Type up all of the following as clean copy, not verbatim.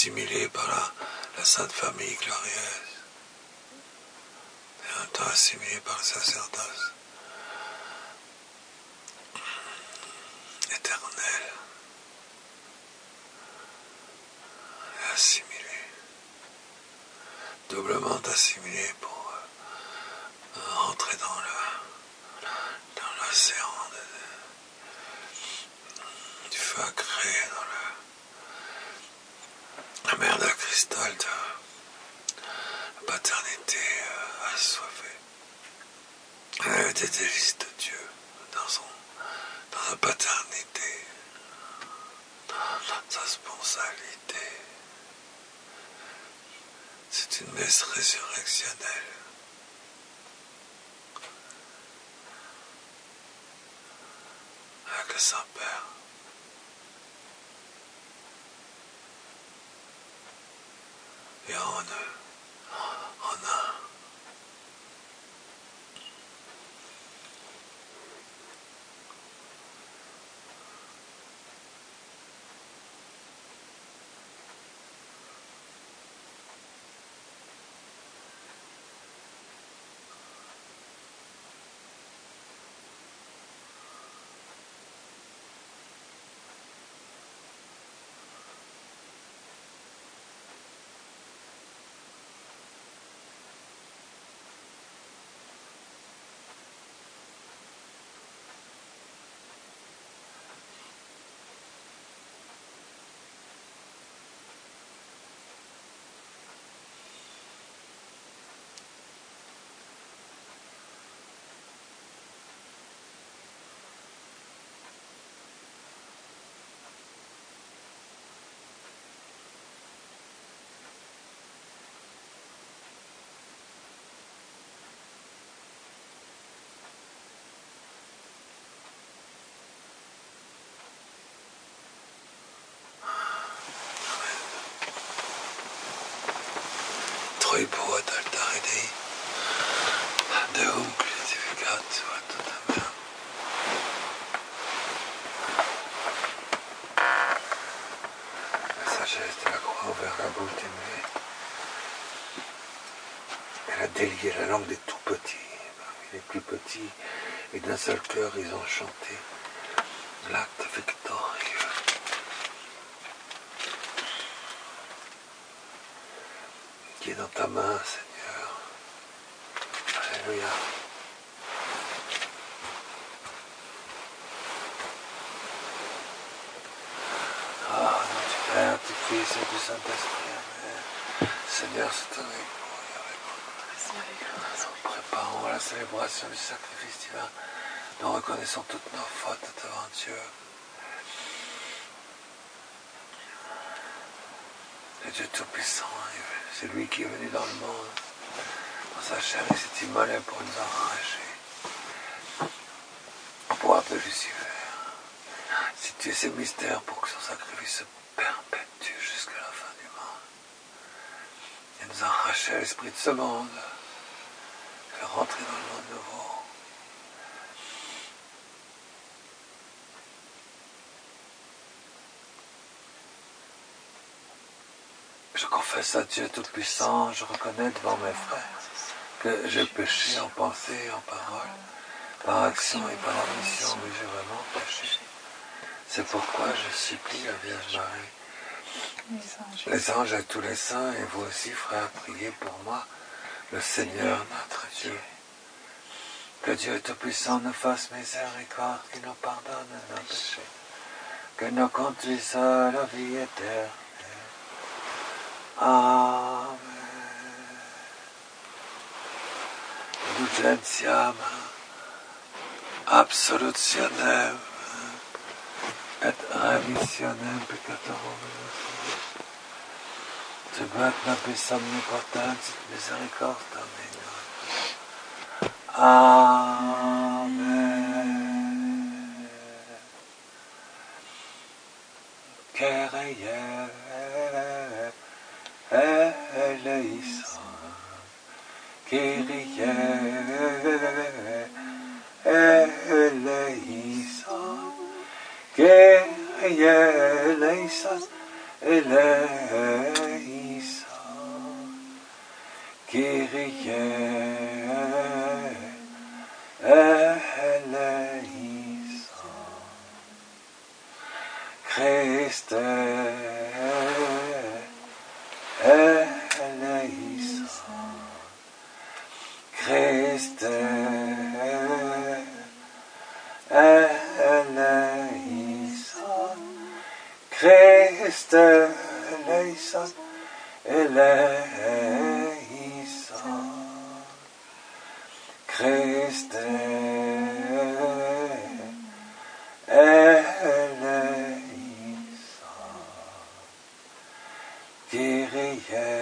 assimilé par la Sainte Famille glorieuse, et en même temps assimilé par le sacerdoce éternel, et assimilé, doublement assimilé pour rentrer dans l'océan du feu sacré, dans la mer de cristal de la paternité assoiffée, des délices de Dieu dans sa paternité, dans sa sponsalité. C'est une messe résurrectionnelle. Avec le Saint-Père. Et en un. Tribuat altare Dei, Deum glorificat ad Amen. La sagesse de la croix envers la bouche des muets. Elle a délié la langue des tout petits, parmi les plus petits, et d'un seul cœur ils ont chanté l'acte victorieux. Qui est dans ta main, Seigneur. Alléluia. Ah, du Père, du Fils et du Saint-Esprit, Amen. Seigneur, c'est avec vous. Préparons la célébration du sacrifice divin. Nous reconnaissons toutes nos fautes devant Dieu. Le Dieu Tout-Puissant, c'est lui qui est venu dans le monde. Dans sa chair, il s'est immolé pour nous arracher au pouvoir de Lucifer. Situer ces mystères pour que son sacrifice se perpétue jusqu'à la fin du monde. Et nous arracher à l'esprit de ce monde, et rentrer dans le monde nouveau. Je confesse à Dieu Tout-Puissant, je reconnais devant mes frères que j'ai péché en pensée et en parole, par action et par omission, mais j'ai vraiment péché. C'est pourquoi je supplie la Vierge Marie, les anges et tous les saints, et vous aussi, frères, priez pour moi, le Seigneur notre Dieu. Que Dieu Tout-Puissant nous fasse miséricorde, qu'il nous pardonne nos péchés, qu'il nous conduise à la vie éternelle. Amen. Dulgentiam absolutionem et remissionem peccatorum nostrum. Subit nobis omnipotens et misericordia Domini. Amen. Kyrie eleison, Kyrie eleison, Kyrie eleison, eleison, Kyrie eleison, Christe eleison, Christe eleison, Christe eleison, eleison, Christe eleison, Kyrie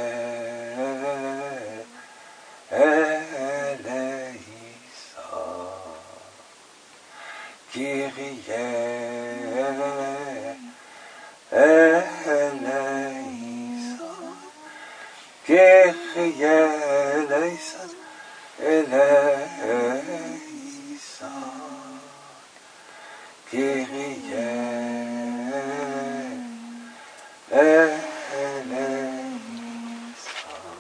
eleison, Kyrie eleison, Kyrie eleison, eleison, Kyrie eleison.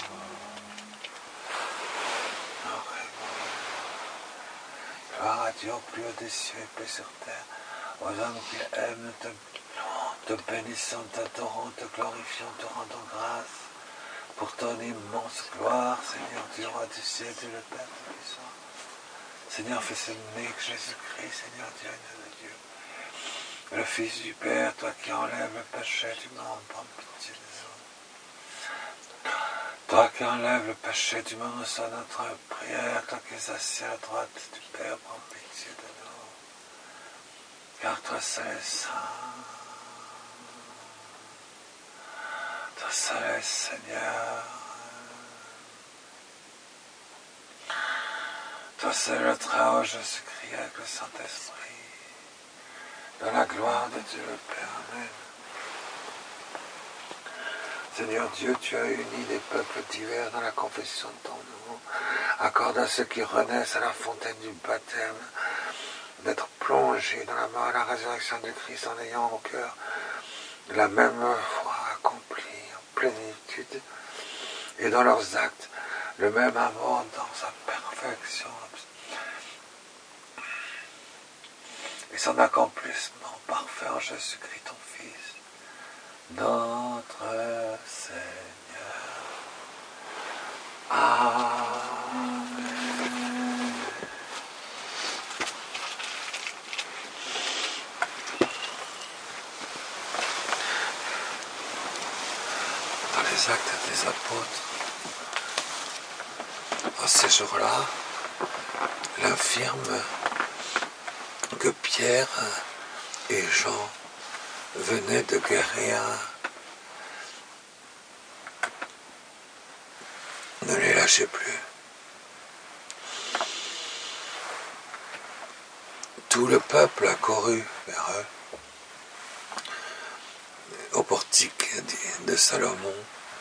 Gloire à Dieu au plus haut des cieux et paix sur terre, aux hommes qui aiment, te bénissons, t'adorons, te glorifions, te rendons grâce pour ton immense gloire, Seigneur Dieu, roi du ciel, Dieu le Père Tout-Puissant. Seigneur, fais aimer que Jésus-Christ, Seigneur Dieu, Dieu de Dieu, le Fils du Père, toi qui enlèves le péché du monde, prends pitié des hommes. Toi qui enlèves le péché du monde, reçois notre prière, toi qui es assis à la droite du Père, prends pitié de nous. Car toi seul est saint, toi seul est Seigneur, toi seul le Très-Haut Jésus-Christ avec le Saint-Esprit, dans la gloire de Dieu le Père. Amen. Seigneur Dieu, tu as uni des peuples divers dans la confession de ton nom. Accorde à ceux qui renaissent à la fontaine du baptême d'être plongés dans la mort et la résurrection de Christ en ayant au cœur la même foi accomplie en plénitude et dans leurs actes le même amour dans sa perfection et son accomplissement parfait en Jésus-Christ ton Fils, notre Seigneur. Amen. Dans les actes des apôtres, en ces jours-là, l'infirme que Pierre et Jean venaient de guérir ne les lâchait plus. Tout le peuple accourut vers eux, au portique de Salomon.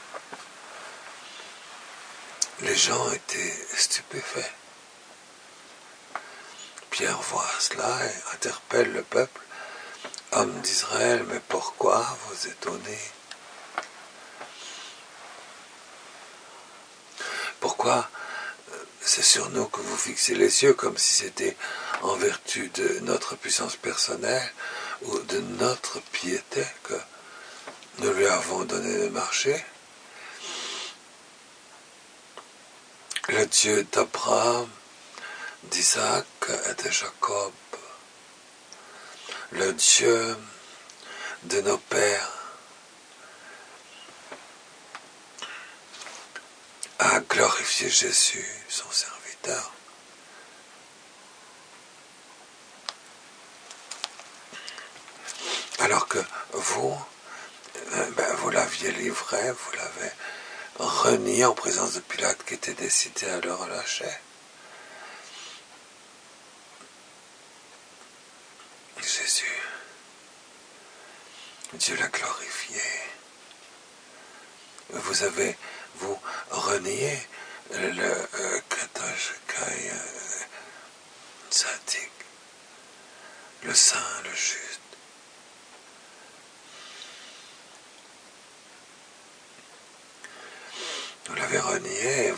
Les gens étaient stupéfaits. Pierre voit cela et interpelle le peuple. Hommes d'Israël, mais pourquoi vous étonnez? Pourquoi c'est sur nous que vous fixez les yeux comme si c'était en vertu de notre puissance personnelle ou de notre piété que nous lui avons donné de marcher? Le Dieu d'Abraham, d'Isaac et de Jacob, le Dieu de nos pères, a glorifié Jésus, son serviteur. Alors que vous, vous l'aviez livré, vous l'avez renié en présence de Pilate qui était décidé à le relâcher. Jésus, Dieu l'a glorifié. Vous avez, vous, renié le Kadosh Kai Tzadik, le saint, le juste.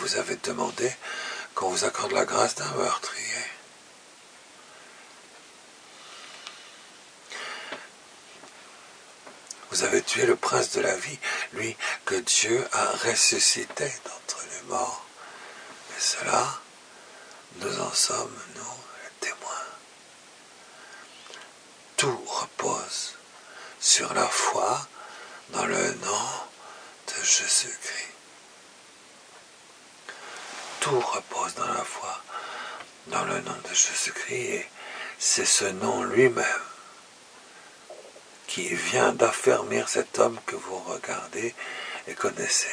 vous avez demandé qu'on vous accorde la grâce d'un meurtrier. Vous avez tué le prince de la vie, lui que Dieu a ressuscité d'entre les morts. Et cela, nous en sommes, nous, les témoins. Tout repose sur la foi dans le nom de Jésus-Christ. Tout repose dans la foi dans le nom de Jésus-Christ, et c'est ce nom lui-même qui vient d'affermir cet homme que vous regardez et connaissez.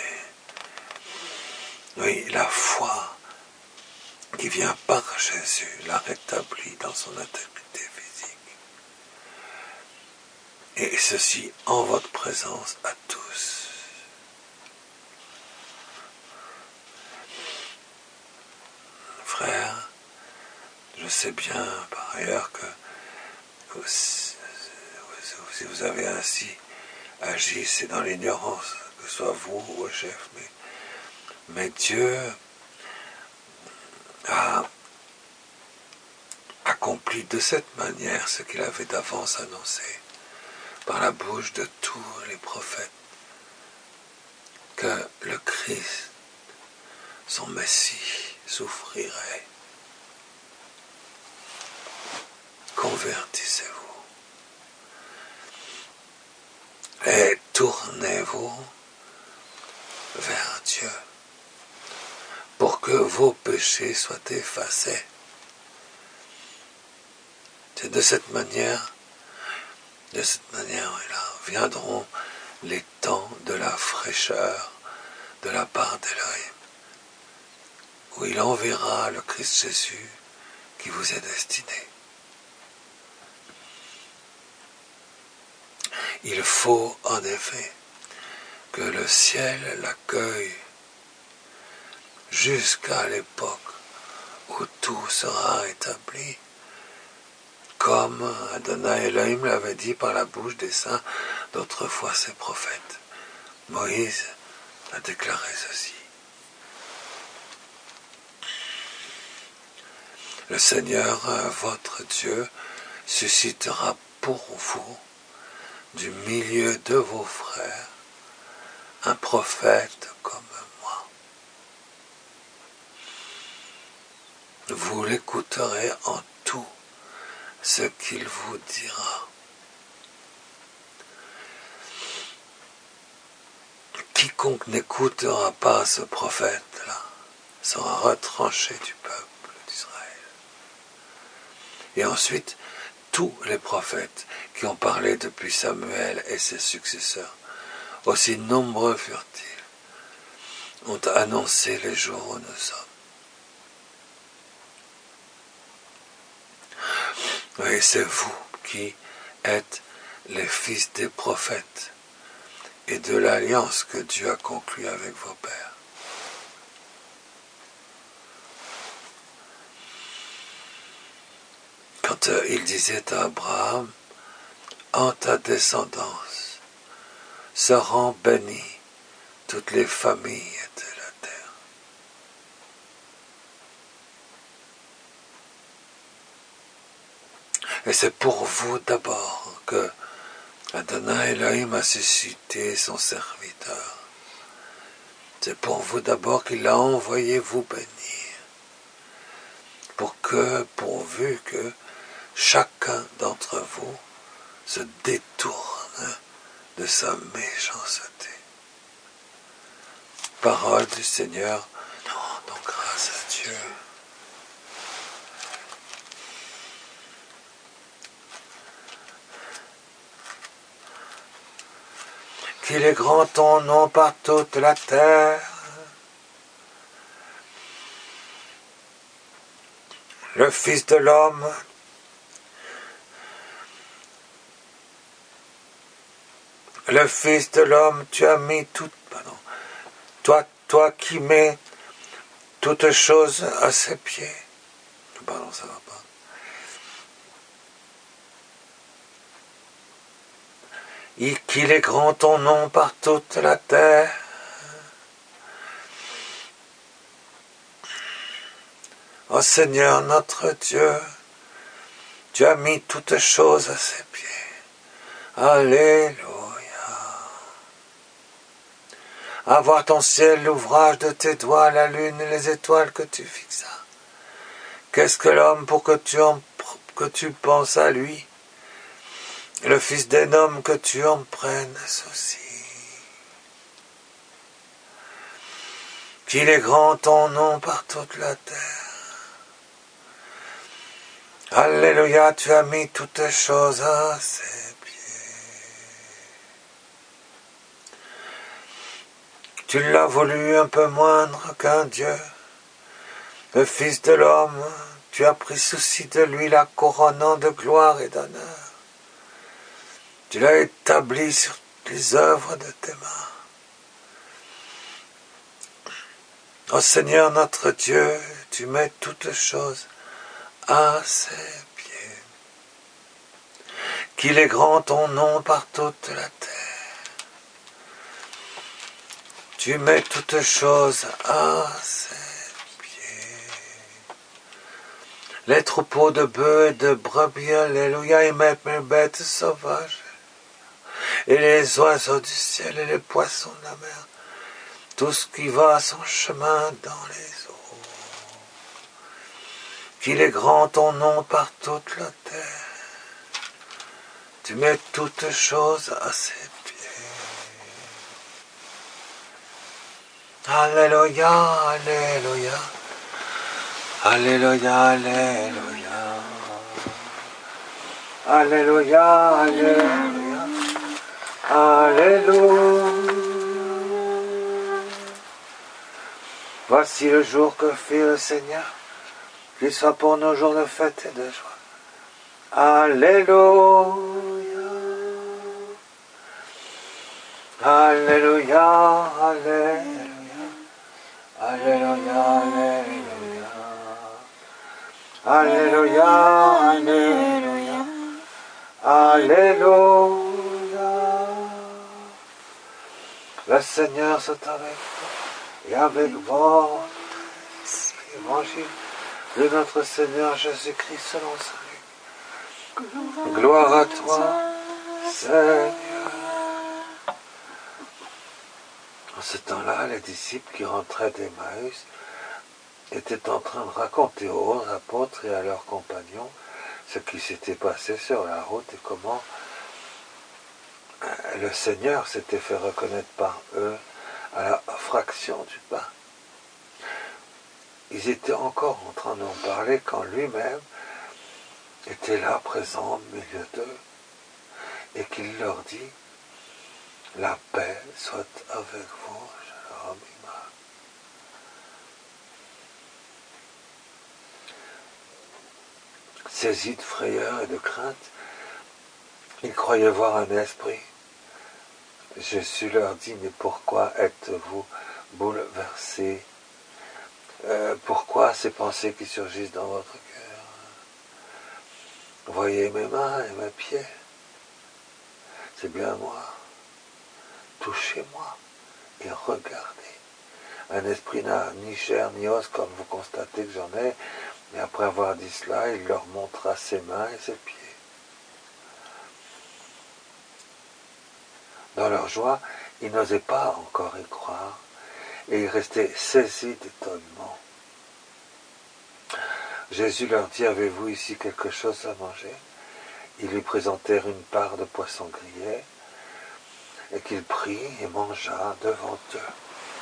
Oui, la foi qui vient par Jésus l'a rétabli dans son intégrité physique. Et ceci en votre présence à tous. Frères, je sais bien par ailleurs que si vous avez ainsi agi, c'est dans l'ignorance, que ce soit vous ou le chef, mais Dieu a accompli de cette manière ce qu'il avait d'avance annoncé par la bouche de tous les prophètes, que le Christ, son Messie, souffrirait. Convertissez-vous et tournez-vous vers Dieu pour que vos péchés soient effacés. C'est de cette manière, viendront les temps de la fraîcheur de la part d'Élohim, où il enverra le Christ Jésus qui vous est destiné. Il faut en effet que le ciel l'accueille jusqu'à l'époque où tout sera établi, comme Adonai Elohim l'avait dit par la bouche des saints d'autrefois ses prophètes. Moïse a déclaré ceci. Le Seigneur, votre Dieu, suscitera pour vous, du milieu de vos frères, un prophète comme moi. Vous l'écouterez en tout ce qu'il vous dira. Quiconque n'écoutera pas ce prophète-là sera retranché du peuple d'Israël. Et ensuite, tous les prophètes qui ont parlé depuis Samuel et ses successeurs, aussi nombreux furent-ils, ont annoncé les jours où nous sommes. Oui, c'est vous qui êtes les fils des prophètes et de l'alliance que Dieu a conclue avec vos pères. Quand il disait à Abraham, en ta descendance seront bénies toutes les familles de la terre. Et c'est pour vous d'abord que Adonai Elohim a suscité son serviteur. C'est pour vous d'abord qu'il a envoyé vous bénir. Pourvu que chacun d'entre vous se détourne de sa méchanceté. Parole du Seigneur, nous rendons grâce à Dieu. Qu'il est grand ton nom par toute la terre. Le Fils de l'homme, tu as mis toi qui mets toutes choses à ses pieds. Pardon, ça va pas. Qu'il est grand ton nom par toute la terre. Ô Seigneur notre Dieu, tu as mis toutes choses à ses pieds. Alléluia. À voir ton ciel, l'ouvrage de tes doigts, la lune et les étoiles que tu fixas. Qu'est-ce que l'homme pour que tu penses à lui, le fils d'un homme que tu en prennes souci. Qu'il est grand ton nom par toute la terre. Alléluia, tu as mis toutes choses à ses pieds. Tu l'as voulu un peu moindre qu'un Dieu. Le Fils de l'homme, tu as pris souci de lui, la couronnant de gloire et d'honneur. Tu l'as établi sur les œuvres de tes mains. Ô Seigneur notre Dieu, tu mets toutes choses à ses pieds. Qu'il est grand ton nom par toute la terre. Tu mets toutes choses à ses pieds. Les troupeaux de bœufs et de brebis, alléluia, et même les bêtes sauvages, et les oiseaux du ciel et les poissons de la mer, tout ce qui va à son chemin dans les eaux. Qu'il est grand ton nom par toute la terre. Tu mets toutes choses à ses pieds. Alléluia, alléluia. Alléluia, alléluia. Alléluia, alléluia. Alléluia. Voici le jour que fit le Seigneur, qu'il soit pour nos jours de fête et de joie. Alléluia. Alléluia, alléluia. Alléluia, alléluia. Alléluia, alléluia. Alléluia. Le Seigneur soit avec toi et avec votre évangile de notre Seigneur Jésus-Christ selon sa vie. Gloire à toi, Seigneur. En ce temps-là, les disciples qui rentraient d'Emmaüs étaient en train de raconter aux apôtres et à leurs compagnons ce qui s'était passé sur la route et comment le Seigneur s'était fait reconnaître par eux à la fraction du pain. Ils étaient encore en train d'en parler quand lui-même était là, présent au milieu d'eux, et qu'il leur dit « La paix soit avec vous, shalom ima ». Saisis de frayeur et de crainte, ils croyaient voir un esprit. Jésus leur dit, mais pourquoi êtes-vous bouleversés? Pourquoi ces pensées qui surgissent dans votre cœur? Voyez mes mains et mes pieds. C'est bien moi. Touchez-moi et regardez. Un esprit n'a ni chair ni os, comme vous constatez que j'en ai, mais après avoir dit cela, il leur montra ses mains et ses pieds. Dans leur joie, ils n'osaient pas encore y croire, et ils restaient saisis d'étonnement. Jésus leur dit, avez-vous ici quelque chose à manger? Ils lui présentèrent une part de poisson grillé, et qu'il prit et mangea devant eux.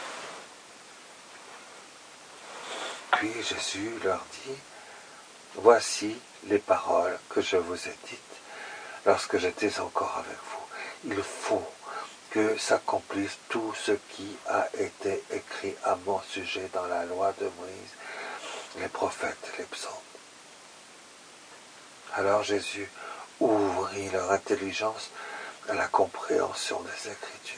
Puis Jésus leur dit, voici les paroles que je vous ai dites lorsque j'étais encore avec vous. Il faut que s'accomplisse tout ce qui a été écrit à mon sujet dans la loi de Moïse, les prophètes et les psaumes. Alors Jésus ouvrit leur intelligence à la compréhension des Écritures.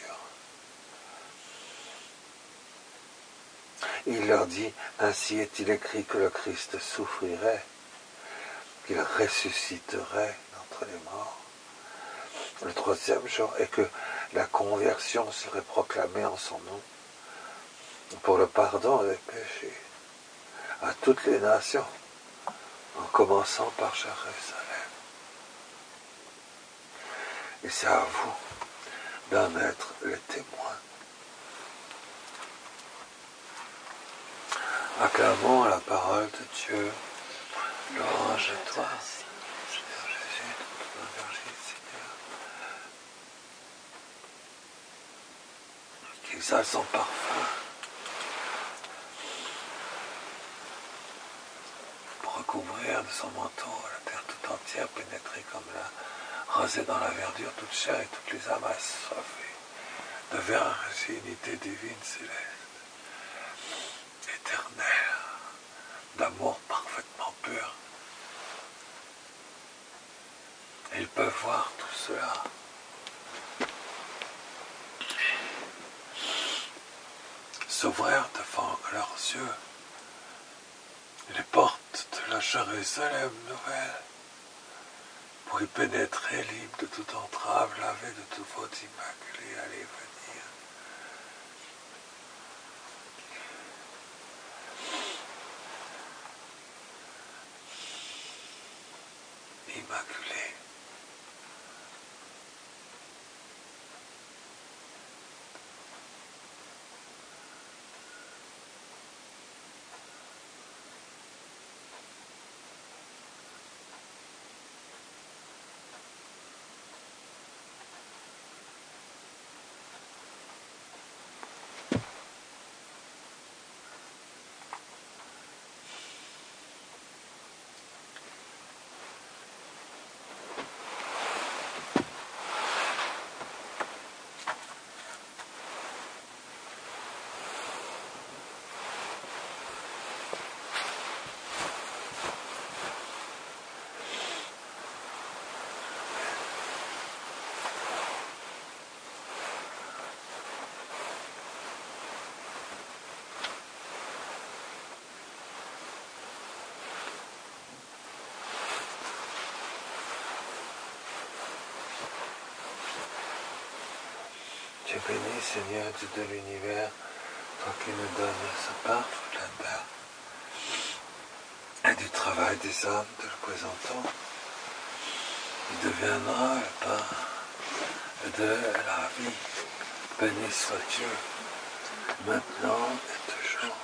Il leur dit, ainsi est-il écrit que le Christ souffrirait, qu'il ressusciterait d'entre les morts le troisième jour, et que la conversion serait proclamée en son nom pour le pardon des péchés à toutes les nations, en commençant par Jérusalem. Et c'est à vous d'en être les témoins. Acclamons la parole de Dieu. Louange à toi, Seigneur Jésus, toute l'énergie, Seigneur, qui exhale son parfum pour recouvrir de son manteau la terre tout entière, pénétrer comme la rosée dans la verdure, toute chair et toutes les âmes assoiffées de virginité divine céleste, éternelle, d'amour parfaitement pur. Et ils peuvent voir tout cela. S'ouvrir devant leurs yeux les portes de la Jérusalem nouvelle pour y pénétrer libre de toute entrave, lavé de tout faute immaculé, aller venir. Immaculé. Tu es béni, Seigneur, Dieu de l'univers, toi qui nous donnes ce pain toute la terre, et du travail des hommes, te le présentons. Il deviendra le pain de la vie. Béni soit Dieu, maintenant et toujours.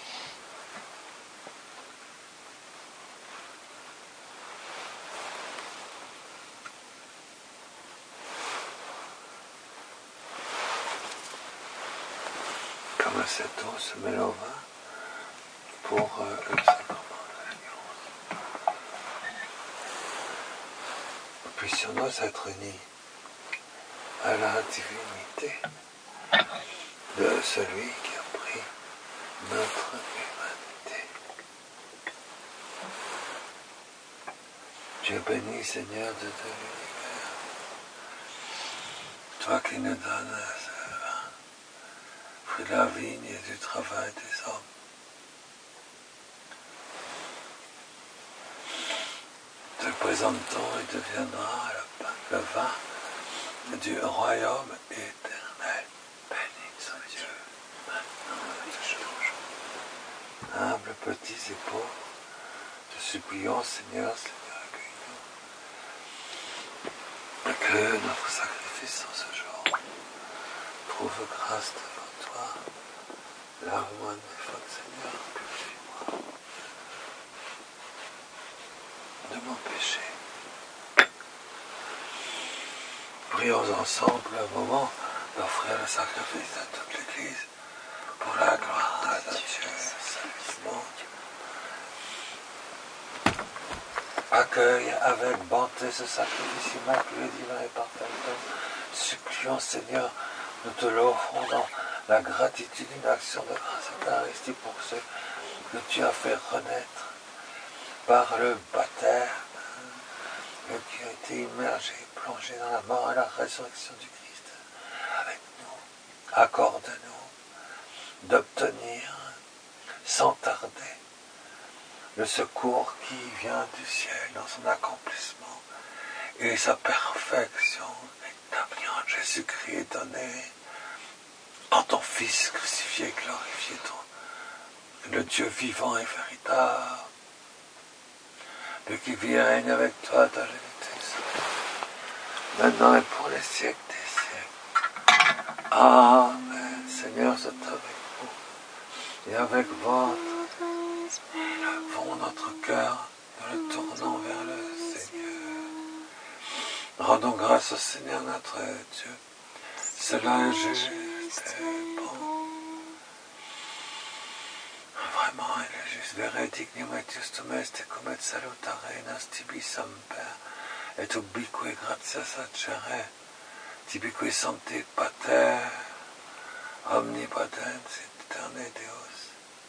Comme cette eau se mêle au vin pour le sacrement de l'alliance. Puissions-nous être unis à la divinité de celui qui a pris notre humanité. Dieu béni, Seigneur de l'univers, toi qui nous donnes ce vin, fruit de la vigne et du travail des hommes. Te le présentons et deviendra le vin du royaume éternel. Béni soit Dieu, maintenant et toujours. Humbles, petits et pauvres, te supplions, Seigneur, accueille-nous. Que notre sacrifice en ce jour trouve grâce devant toi. Lave-moi de mes fautes, Seigneur, purifie-moi de mon péché. Prions ensemble un moment d'offrir le sacrifice à toute l'Église pour la gloire de Dieu, salut du monde. Accueille avec bonté ce sacrifice immaculé, divin et parfait. Supplions, Seigneur, nous te l'offrons dans la gratitude, une action de grâce eucharistique pour ceux que tu as fait renaître par le baptême, et qui a été immergé, plongé dans la mort et la résurrection du Christ. Avec nous, accorde-nous d'obtenir sans tarder le secours qui vient du ciel dans son accomplissement et sa perfection établie en Jésus-Christ et donnée en ton Fils crucifié, glorifié, le Dieu vivant et véritable, lui qui vit et règne avec toi dans l'unité, maintenant et pour les siècles des siècles. Amen. Seigneur, c'est avec vous et avec votre. Levons notre cœur, nous le tournons vers le Seigneur. Rendons grâce au Seigneur notre Dieu. Cela est juste et bon. Vraiment, il est juste. Vere dignum et justum est cum et salutare nas tibi semper, et ubique gratias accere, tibi qui sancti pater, omnipotens interne Deus,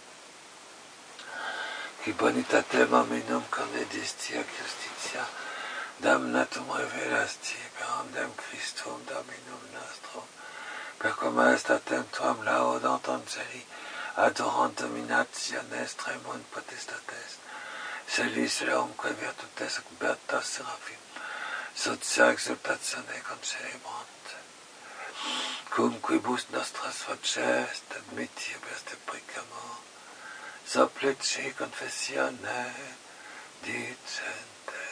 qui bonitatem hominum conedistia justitia, damnatum revelasti per ondem Christum Dominum nostrum, per cum est atem tuam laudant angeli, adorant dominationes tremunt potestates, celis leumque virtutes bertas seraphim, sotia exultatione concelebrant, cum quibus nostras voces admittibus deprecamur, supplici confessione dicente,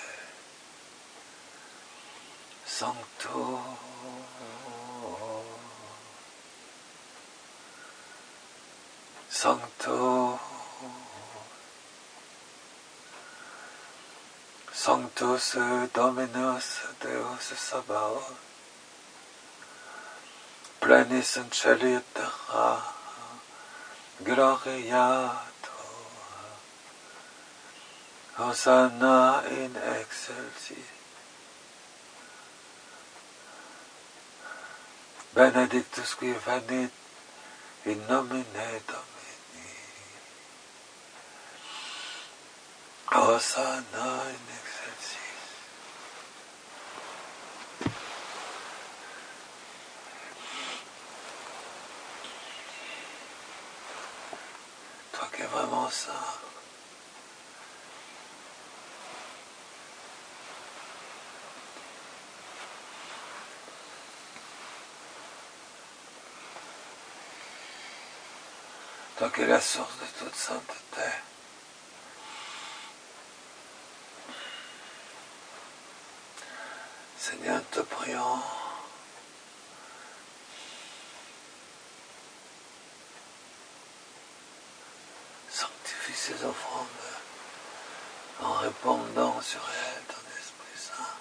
Sancto Sancto Sanctus Dominus Deus Sabaoth, plenis in celi et terra, gloria tua, Hosanna in excelsis, benedictus qui venit in nomine Domini, Hosanna in excelsis. Toi qui es vraiment saint, toi qui es la source de toute sainteté, Seigneur, te prions, sanctifie ces offrandes en répandant sur elles ton Esprit Saint.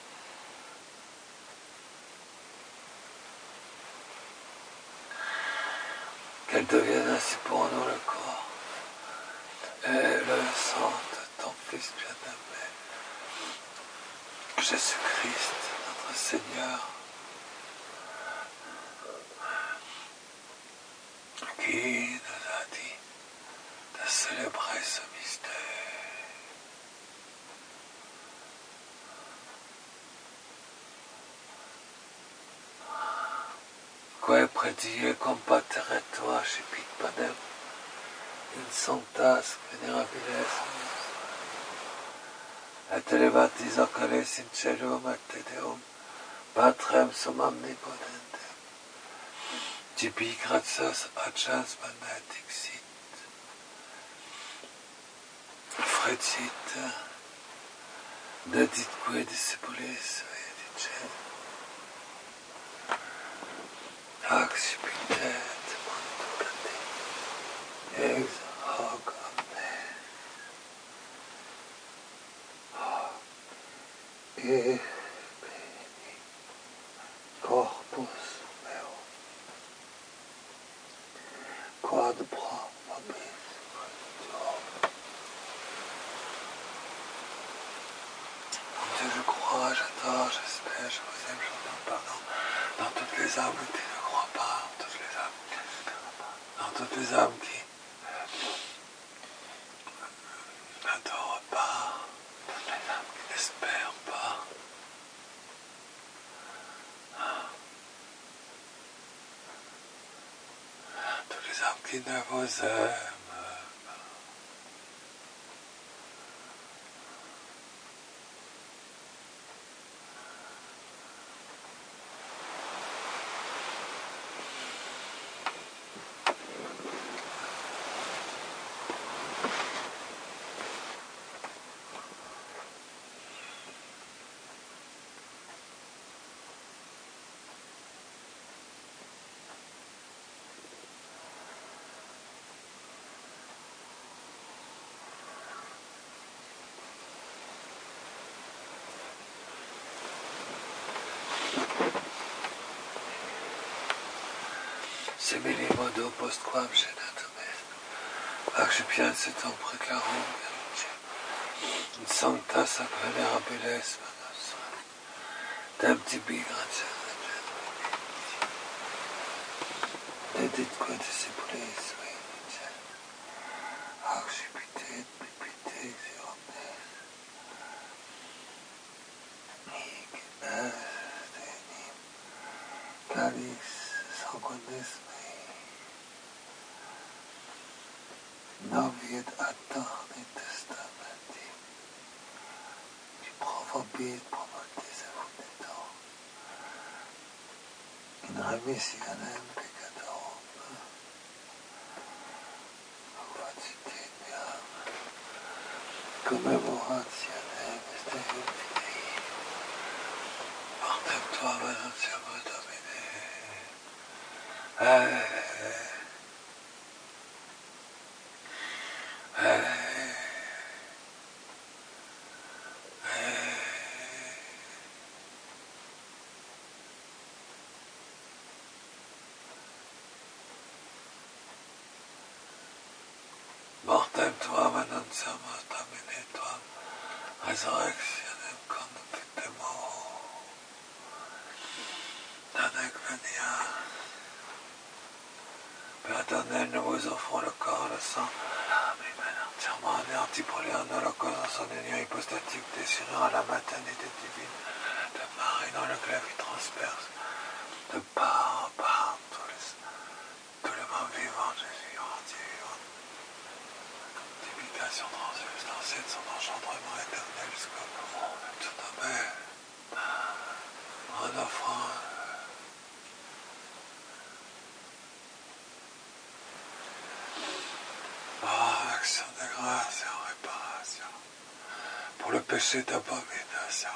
Qu'elles deviennent ainsi pour nous le corps et le sang de ton Fils bien-aimé, Jésus-Christ, notre Seigneur, qui nous a dit de célébrer ce mystère. Quae predie compatere tua scipit panem, in sanctas venerabiles, et elevatis oculis in celum et te Deum, Patrem sum omnipotentem, tibi gratias agias benedixit, frecit, deditque discipulis edicet, accipitet conducati, ex hoc omne, e beni corpus meo, quod pro vobis conturum. Mon Dieu, je crois, j'adore, j'espère, je vous aime, je vous demande pardon. Dans toutes les âmes qui ne croient pas, dans toutes les âmes qui n'adorent pas, toutes les âmes qui n'espèrent pas, toutes les âmes qui ne vous aiment. simili modo postquam scenatum est, accipiensitum preclarum, in sancta sac venerabilis nostra, temptibi gratias deditque discipulis sui, accipitet pipite omnes, hic est enim, calis sanguinis mei, novit aeterni testamenti, qui provobit pro mortis effudito, in remissionem peccatorum, facitiam, commemorationem mysterium Fidei, partem tuam annuntiamo Domine. Mortem tuam annuntiamus Domine tuam, resurrectionem confitemo, Danec venia. Père éternel, nous vous offrons le corps, le sang, l'âme et l'âme entièrement anéanti pour les en holocauste dans son union hypostatique, désirant à la maternité divine de Marie dans le glaive qui transperce de part en part tous les membres vivants de Jésus entier vivant. Multiplication transubstantielle de son engendrement éternel jusqu'au monde de toute la mère, en offrant action de grâce et en réparation pour le péché d'abomination.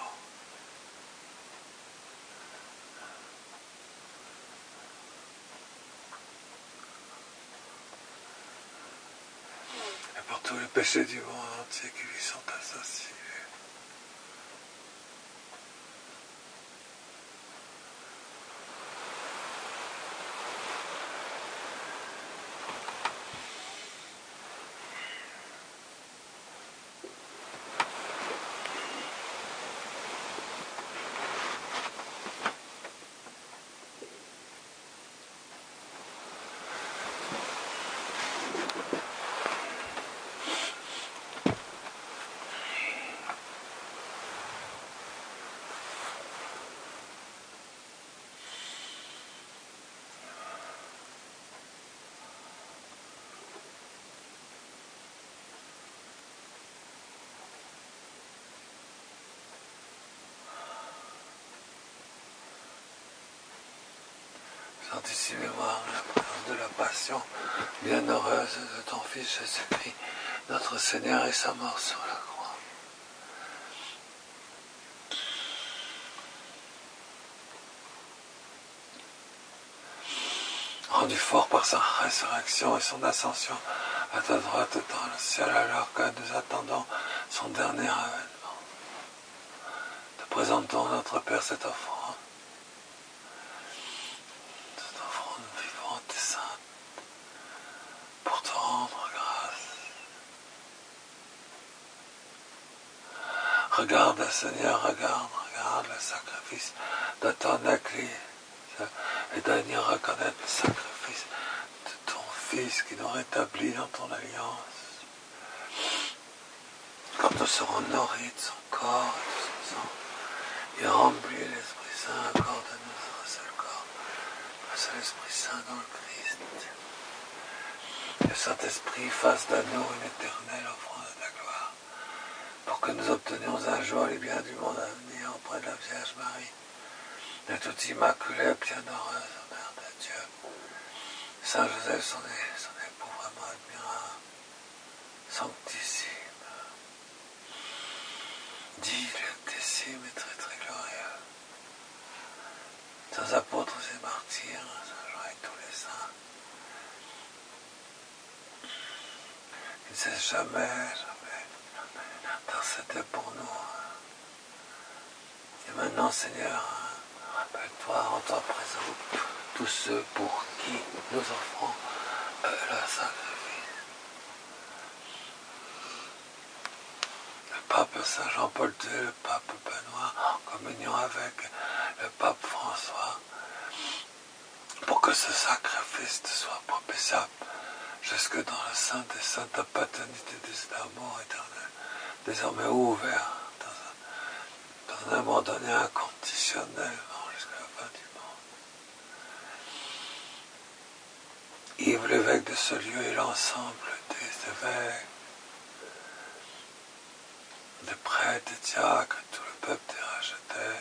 Et pour tous les péchés du monde entier qui lui sont associés. Sanctifie mémoire la présence de la passion bienheureuse de ton Fils Jésus-Christ, notre Seigneur, et sa mort sur la croix. Rendu fort par sa résurrection et son ascension à ta droite dans le ciel, alors que nous attendons son dernier avènement. Te présentons, notre Père, cette offrande vivante et sainte, pour te rendre grâce. Regarde, Seigneur, regarde le sacrifice de ton Église et daignes reconnaître le sacrifice de ton Fils qui nous rétablit dans ton alliance. Quand nous serons nourris de son corps et de son sang, et remplis l'Esprit Saint, accorde-nous un seul corps, un seul Esprit Saint dans le Christ. Le Saint-Esprit fasse de nous une éternelle offrande de ta gloire, pour que nous obtenions un jour les biens du monde à venir auprès de la Vierge Marie, de toute immaculée, bienheureuse Mère de Dieu, Saint Joseph, son époux vraiment admirable, sanctissime, dilectissime et très très glorieux, sans apôtres et martyrs, Saint Jean et tous les saints, qui ne cessent jamais d'intercéder pour nous. Et maintenant, Seigneur, Rappelle-toi, rends-toi présent, tous ceux pour qui nous offrons le sacrifice. Le pape Saint Jean-Paul II, le pape Benoît, en communion avec le pape François, pour que ce sacrifice te soit propitiable jusque dans le sein des saints, ta paternité des amours éternel, désormais ouvert dans un amour donné inconditionnellement jusqu'à la fin du monde. Yves l'évêque de ce lieu et l'ensemble des évêques, des prêtres, des diacres, tout le peuple des rachetés,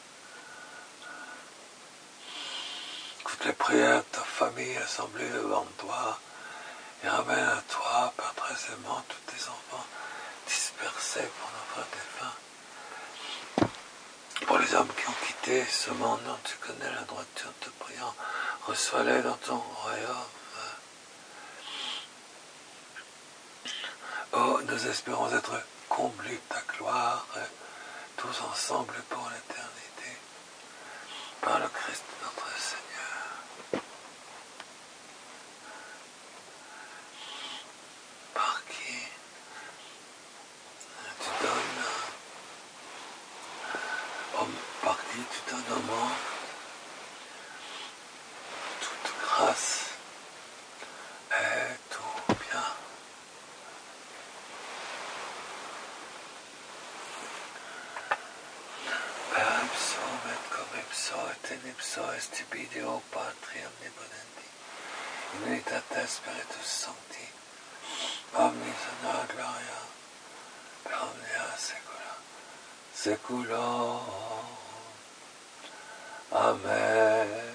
toutes les prières de ta famille assemblées devant toi, et ramène à toi, Père très aimant, tous tes enfants dispersés pour notre défunt. Pour les hommes qui ont quitté ce monde dont tu connais la droiture, te priant, reçois-les dans ton royaume. Oh, nous espérons être comblés de ta gloire, tous ensemble pour l'éternité, par le Christ notre Seigneur, par qui tu donnes, au monde toute grâce et tout bien. Per ipso et cum ipso et in ipso est ibideo Patri omnipotenti, in unitate Spiritus Sancti, omnis honor gloria, per omnia saecula saeculorum. Amen.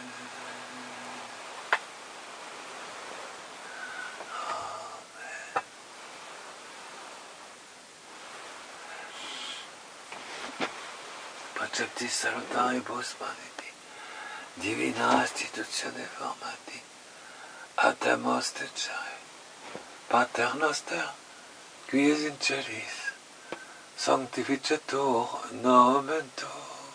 Preceptis salutaribus maniti, divina institutione formati, ademos decere, Pater noster, qui es in celis, sanctificetur nomen tuum,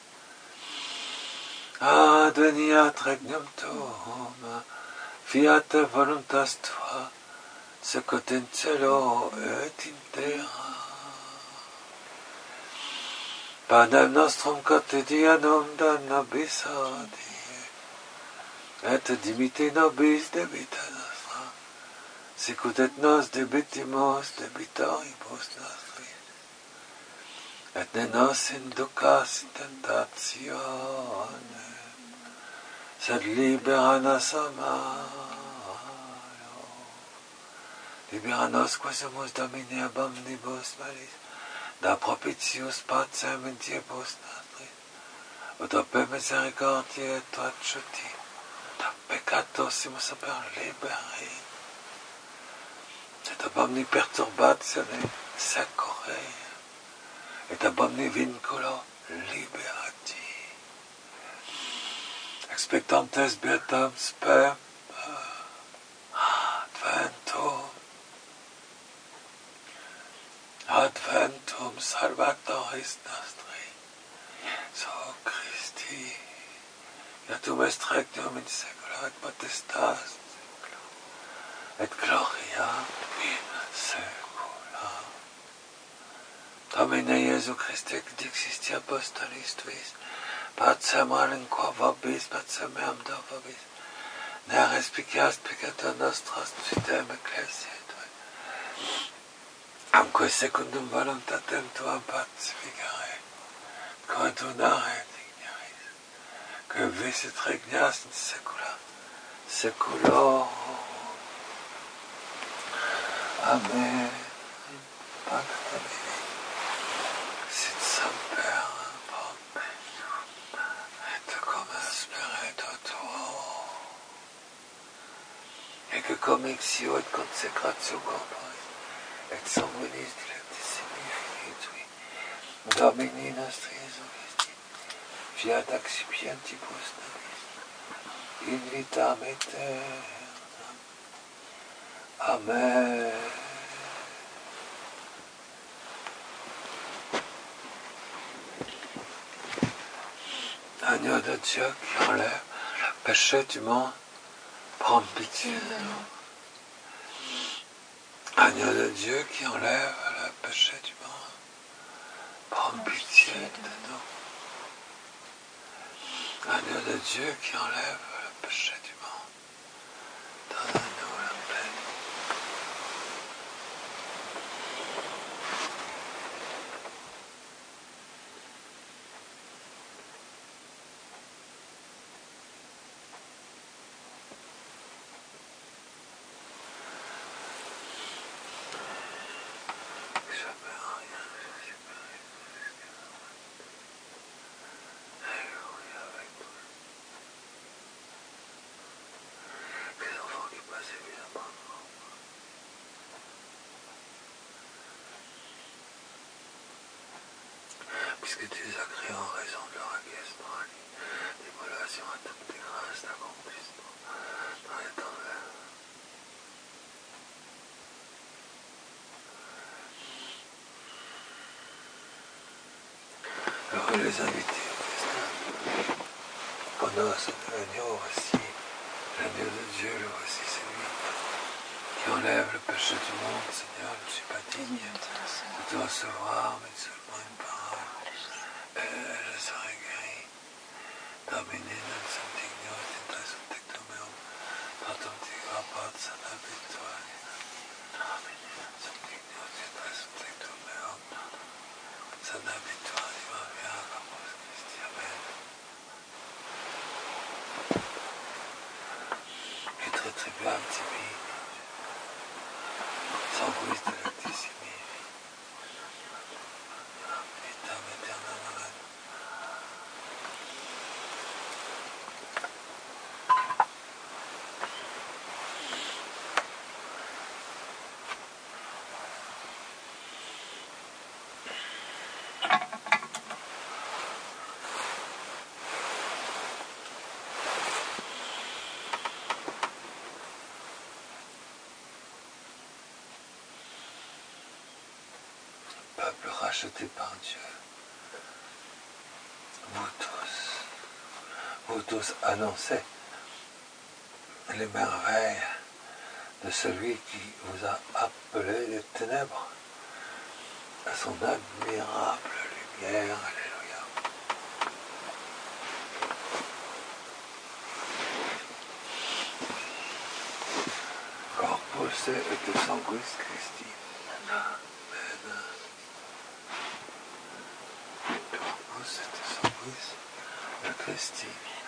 adveniat regnum tuum, fiat voluntas tua, sicut in cielo et in terra. Panem nostrum quotidianum da nobis hodie, et dimitte nobis debita nostra, sicut et nos debitimus debitoribus nostris, et ne nos inducas in tentatione, sed libera nos a malo. Libera nos quaesumus Domine ab omnibus malis, da propitius pacem in diebus nostris, ut ope misericordiae tua adjuti, da peccatosimus per liberi, et ab omni perturbatione secure, et ab omni vinculo liberati. Expectantes beatam spem adventum salvatoris nostri, Iesu Christi, iatum est regnum in saecula et potestas et gloria in saecula. Domine Iesu Christe, qui dixisti apostolis tuis, pacem relinqua vobis, pacem meam do vobis, ne respicias peccata nostra, suitem ecclesiae tuae, amque secundum voluntatem tuam pacificare, coordinare dignaris, que vis et regnas in saecula saeculorum. Amen. Pax Domini, sit semper perpetuum, et cum spiritu tuo, et que cum ixio et consecratio corporis, et sanguinis dilectissimi Filii, Domini nostri Iesu Christi, fiat accipientibus nobis, in vitam aeternam. Amen. Agneau de Dieu qui enlève le péché du monde, prends pitié de nous. Agneau de Dieu qui enlève le péché du monde, prends pitié de nous. Agneau de Dieu qui enlève le péché du monde, donne-nous la paix. Puisque tu les as créés en raison de leur acquiescement à l'immolation à toutes tes grâces d'accomplissement dans les temps de l'air. Alors les invités au festin, au noces de l'agneau, voici l'agneau de Dieu, le voici celui qui enlève le péché du monde. Seigneur, je ne suis pas digne de te recevoir, mais seulement une parole. Et je serai guéri. Domine non santigno et tecto meum, tantum tigua pot sana victoria. Domine non santigno et tecto meum, sana victoria ma via capos Christi. Amen. Vitre tribuam tibi, sanguis delectissimi, vitam aeternam. Amen. Peuple racheté par Dieu, vous tous annoncez les merveilles de celui qui vous a appelé des ténèbres à son admirable lumière. Alléluia. Corpus et sanguis Christi. Amen. Corpus et sanguis Christi.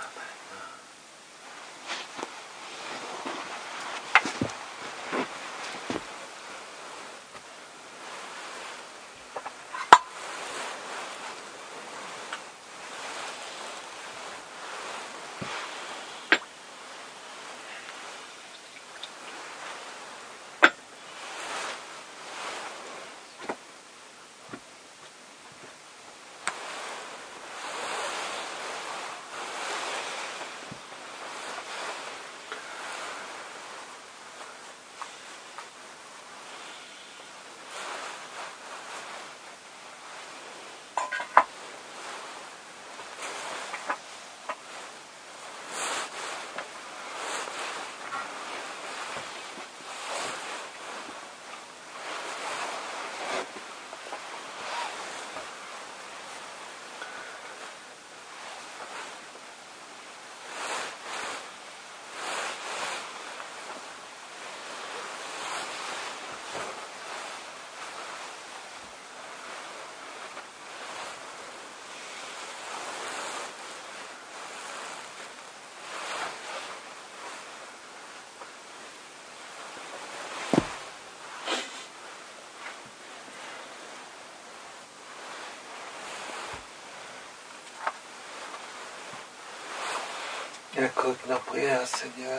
Écoute nos prières, Seigneur,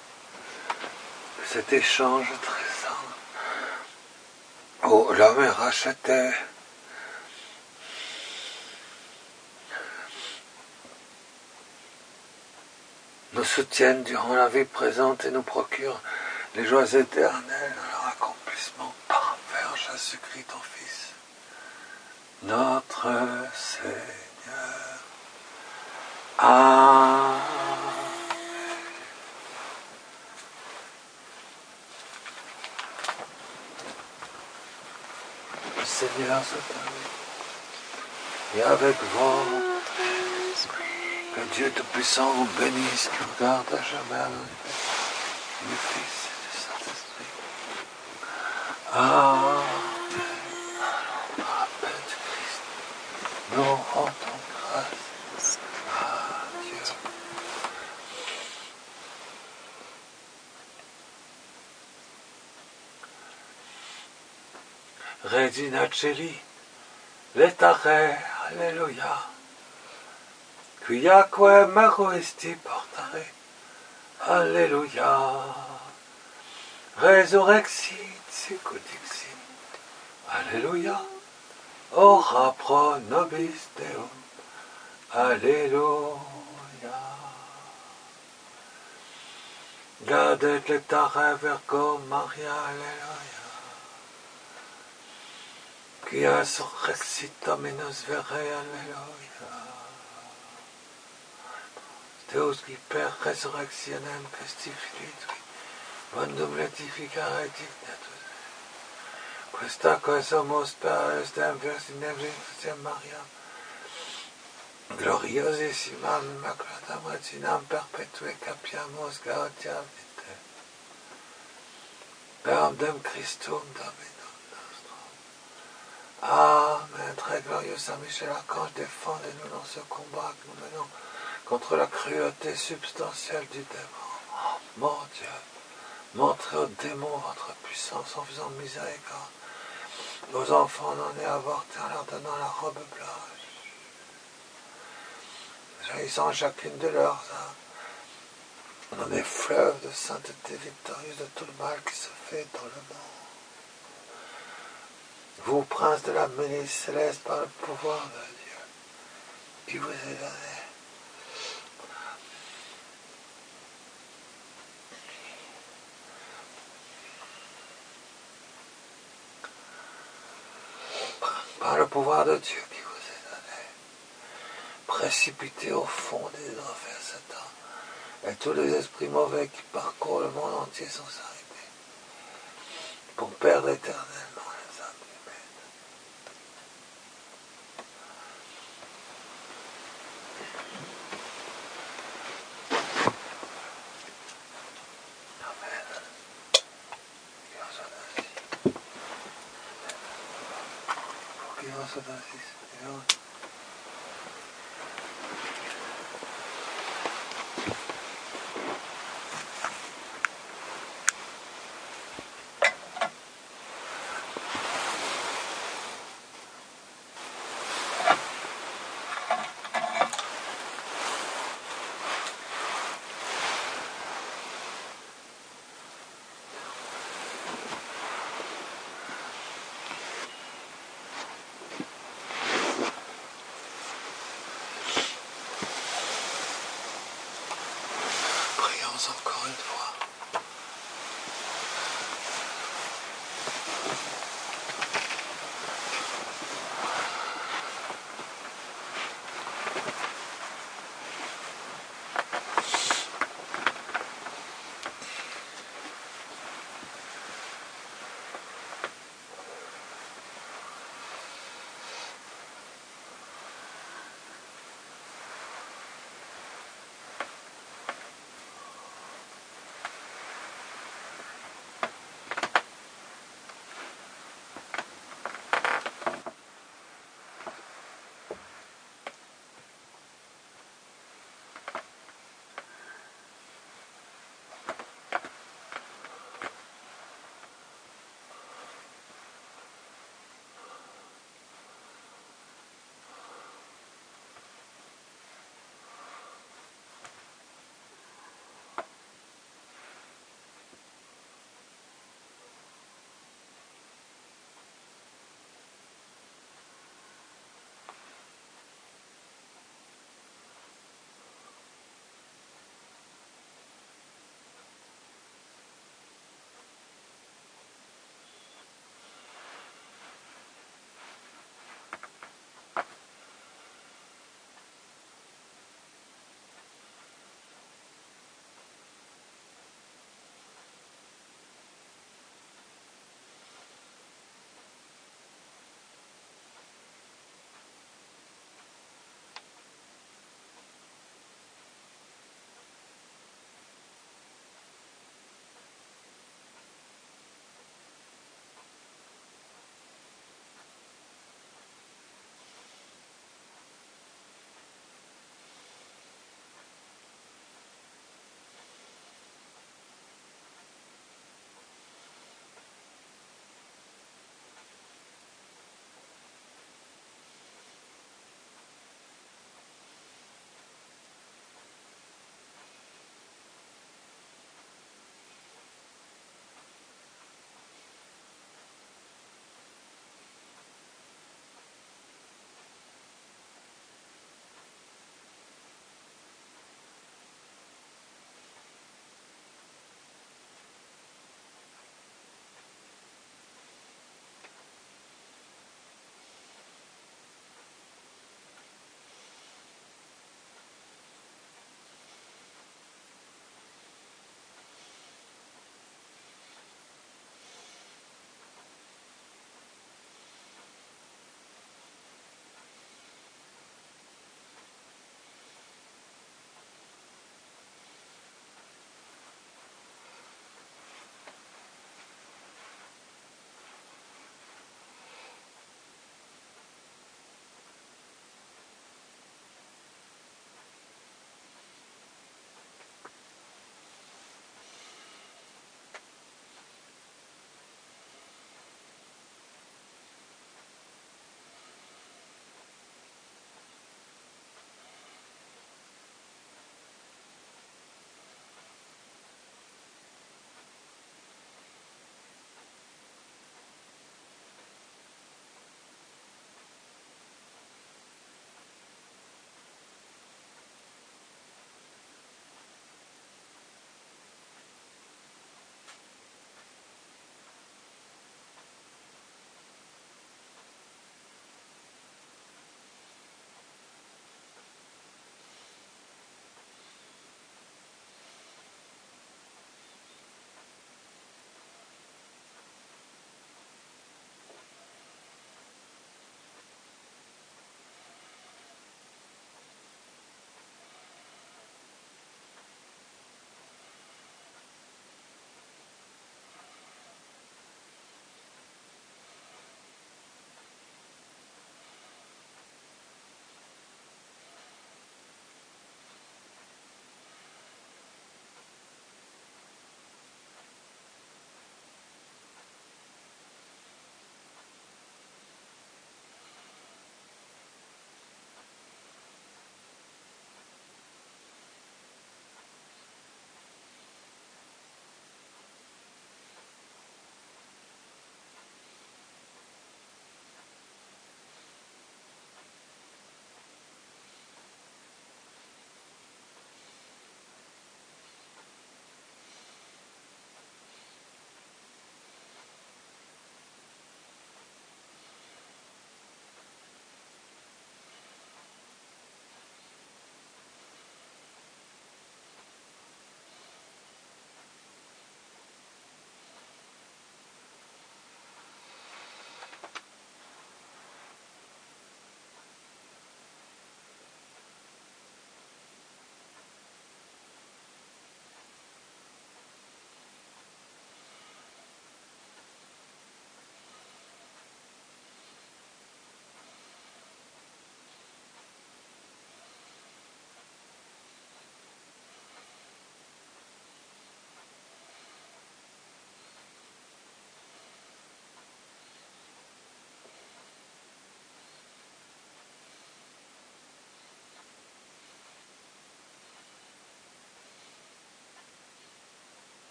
cet échange très saint où l'homme est racheté, nous soutiennent durant la vie présente et nous procurent les joies éternelles dans leur accomplissement par Jésus-Christ, ton Fils, notre Seigneur. Amen. Le Seigneur soit avec vous et avec vous. Que Dieu Tout-Puissant vous bénisse, qui vous garde à jamais, du Fils et du Saint-Esprit. Amen. Par la paix du Christ, nous rendons grâce à Dieu. Regina Celi, letare, alleluia. Quiaque maroesti portare, alleluia. Resurrexit sicudixit, alleluia. Ora pro nobis Deum, alleluia. Gaudet letare Virgo Maria, alleluia. Quia surrexit Dominus vere, alleluia. Deus qui per resurrectionem Christi Filii, Vandum letificare dignatus. Questa cosa mos per estem Virginem Maria, gloriosissimam immaculadam reginam perpetue capiamus gaudiam vitae. Per dem Christum Dominum nostrum. Amen. Très glorieux Saint Michel Archange, défendez-nous dans ce combat que nous menons contre la cruauté substantielle du démon. Oh, mon Dieu, montrez au démon votre puissance en faisant miséricorde. Nos enfants n'en aient avorté en leur donnant la robe blanche, jaillissant chacune de leurs âmes dans des fleuves de sainteté victorieuse de tout le mal qui se fait dans le monde. Vous, prince de la milice céleste, par le pouvoir de Dieu, qui vous est donné, par le pouvoir de Dieu qui vous est donné, précipitez au fond des enfers Satan et tous les esprits mauvais qui parcourent le monde entier sans s'arrêter, pour perdre éternellement les âmes humaines. Amen. Pour qu'il en soit ainsi, Seigneur.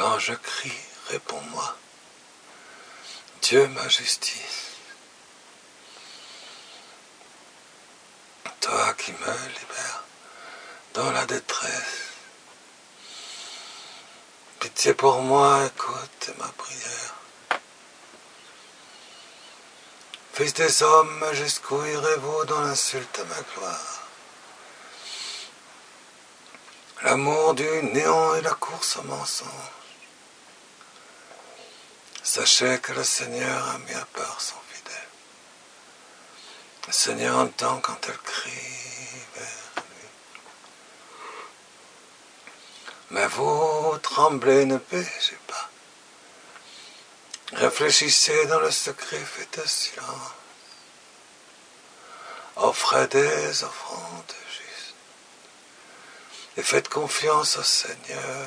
Quand je crie, réponds-moi. Dieu, ma justice. Toi qui me libères dans la détresse. Pitié pour moi, écoute ma prière. Fils des hommes, jusqu'où irez-vous dans l'insulte à ma gloire? L'amour du néant et la course au mensonge. Sachez que le Seigneur a mis à part son fidèle. Le Seigneur entend quand elle crie vers lui. Mais vous, tremblez, ne péchez pas. Réfléchissez dans le secret, faites silence. Offrez des offrandes justes. Et faites confiance au Seigneur.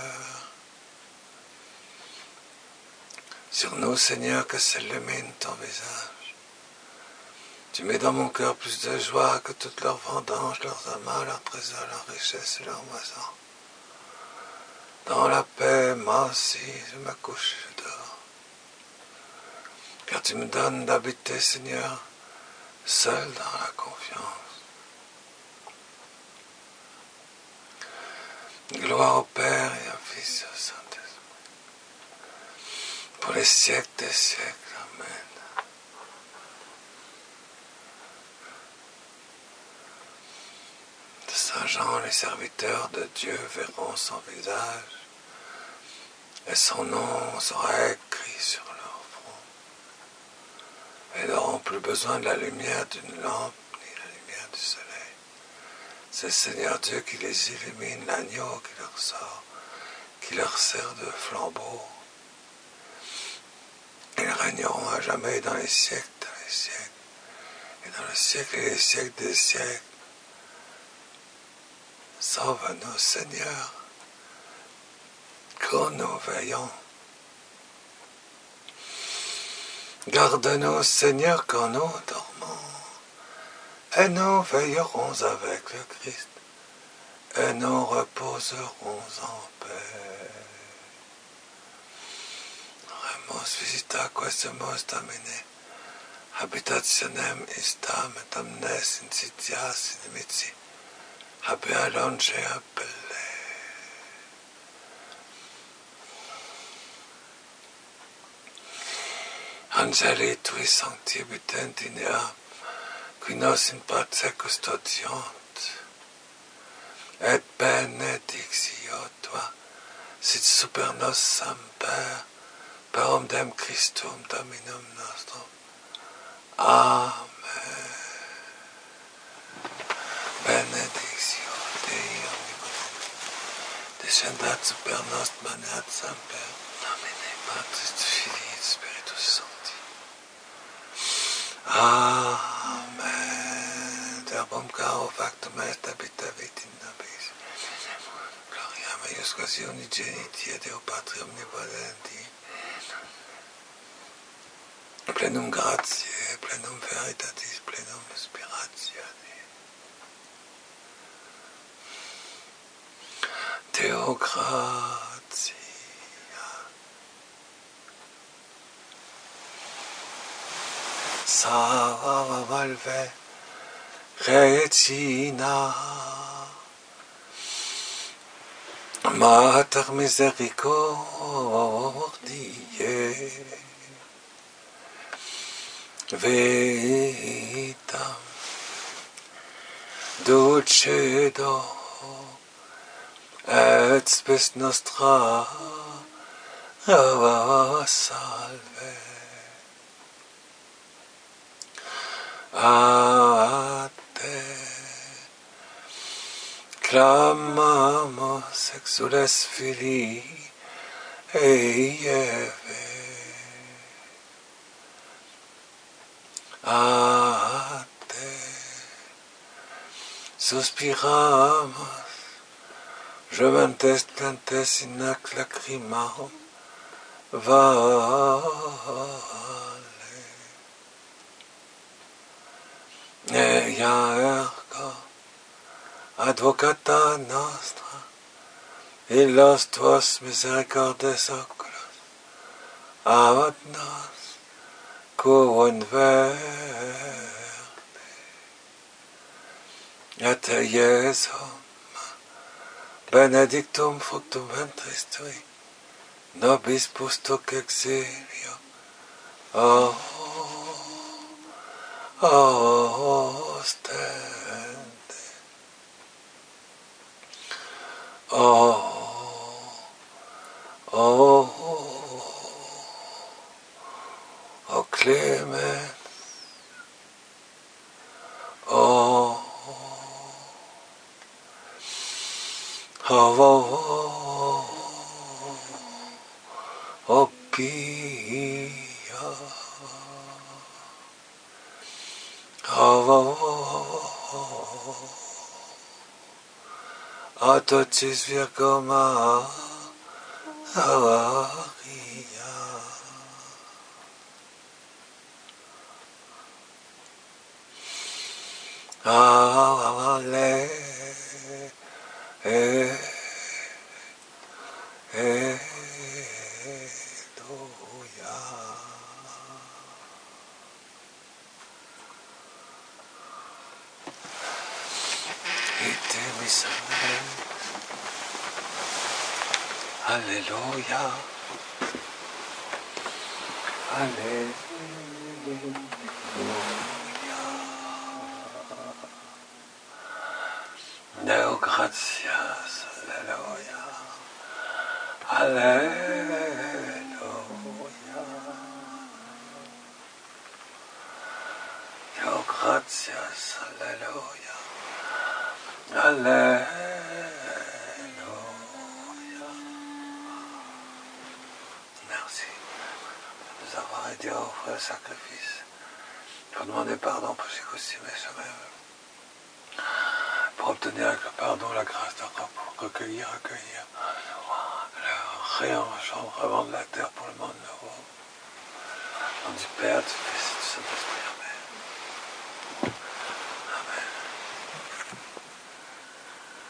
Sur nous, Seigneur, que s'illumine ton visage. Tu mets dans mon cœur plus de joie que toutes leurs vendanges, leurs amas, leurs trésors, leurs richesses et leurs moisons. Dans la paix, moi aussi, je m'accouche, je dors. Car tu me donnes d'habiter, Seigneur, seul dans la confiance. Gloire au Père et au Fils et au Saint-Esprit. Pour les siècles des siècles. Amen. De Saint Jean, les serviteurs de Dieu verront son visage et son nom sera écrit sur leur front. Ils n'auront plus besoin de la lumière d'une lampe ni la lumière du soleil. C'est le Seigneur Dieu qui les illumine, l'agneau qui leur sort, qui leur sert de flambeau. Ils régneront à jamais dans les siècles, et dans le siècle et les siècles des siècles. Sauve-nous, Seigneur, quand nous veillons. Garde-nous, Seigneur, quand nous dormons. Et nous veillerons avec le Christ, et nous reposerons en paix. Remus visita quesumus Domine, habitationem istam et omnes insitias inimici, habea longe appelle. Angeli tui sanctibitent in ea, qui nos in pace custodiant, et benedictio tua, sit super nos semper, per omnem Christum Dominum nostrum. Amen. Benedictio Dei omnipotens, descendat super nos maneat semper, Domine Patris Filii Spiritus Sancti. Amen. Verbum caro factum est habitavit in nobis. Gloria meiusquas unigeniti et Deo Patri omnipotenti. Plenum gratiae, plenum veritatis, plenum inspiratione. Deo gratia. Salve Regina, Mater misericordiae, vitam dulcedo et spes nostra salve. A te clamamos exules Filii Eve. A te suspiramos, gementes plantes in ac lacrimam vale. Ea ergo advocata nostra y los tuos misericordes oculos, abad nos, quum verbi, et Iesum, benedictum fructum ventris tui, nobis post exilio, ostende. O Clement, o Pia, o Totis Virgo Maria, Alleluia. Ite miserere. Alléluia. Alléluia. Deo gratias. Alléluia. Alléluia. Deo gratias. Alléluia. Alléluia. Merci de nous avoir aidés à offrir le sacrifice. Pour demander pardon pour ses costumes et soi-même. Pour obtenir avec le pardon la grâce d'un corps pour recueillir le réengendrement de la terre pour le monde nouveau. Au nom du Père, du Fils et du Saint-Esprit.